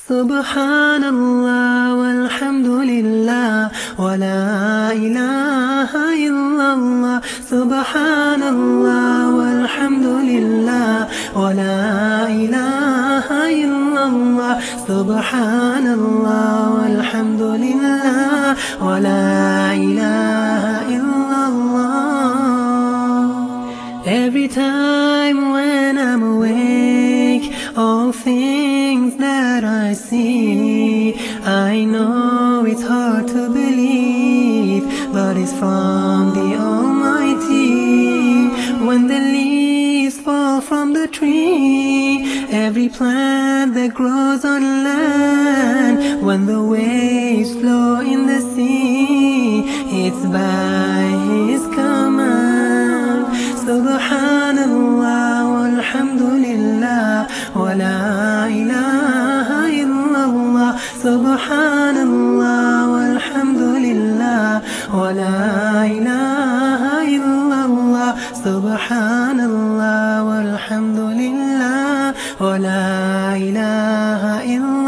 Subhanallah walhamdulillah wa la ilaha illallah. Subhanallah walhamdulillah wa la ilaha illallah. Subhanallah walhamdulillah wa la ilaha illallah. Every time when I'm awake, all things that I see, I know it's hard to believe, but it's from the Almighty. When the leaves fall from the tree, every plant that grows on land, when the waves flow in the sea, it's by His command. Subhanallah walhamdulillah wa la ilaha illallah. Subhanallah walhamdulillah wa la ilaha illallah. Subhanallah walhamdulillah wa la ilaha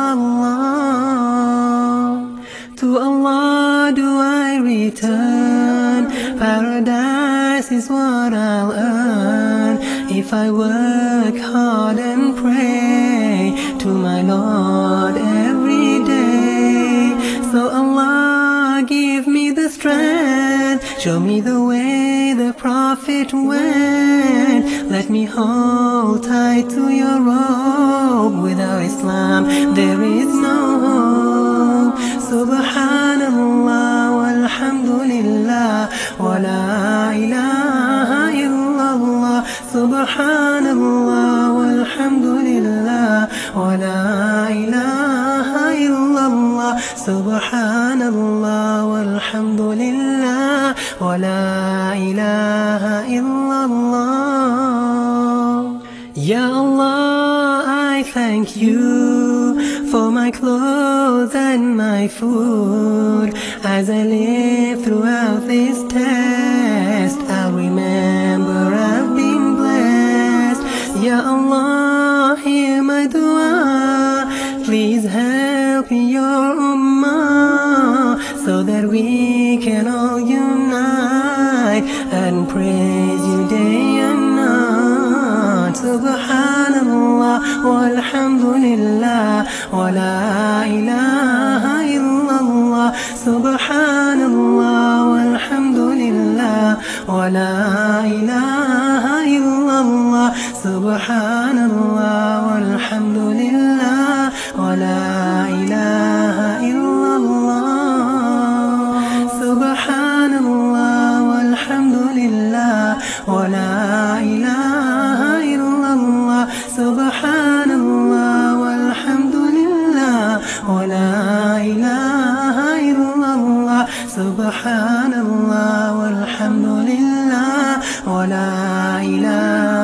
illallah. To Allah do I return, paradise is what I'll earn if I work hard and pray to my Lord every day. So Allah give me the strength, show me the way the Prophet went. Let me hold tight to your robe. Without Islam there is no hope. Subhanallah walhamdulillah wa la ilaha illallah. Subhanallah walhamdulillah wa la ilaha illallah. Subhanallah walhamdulillah wa la ilaha illallah. Ya Allah, I thank you for my clothes and my food. As I live throughout this test, I'll remember I've been blessed. Ya Allah, hear my dua. Please help your ummah so that we can all unite and praise you day and night. Subhanallah walhamdulillah wa la ilaha illallah. Subhanallah walhamdulillah wa la ilaha illallah. Subhanallah walhamdulillah wa la ilaha illallah. Subhanallah walhamdulillah wa la ilaha illallah. Subhanallah walhamdulillah wa la ilaha illallah. Subhanallah walhamdulillah wa la ilaha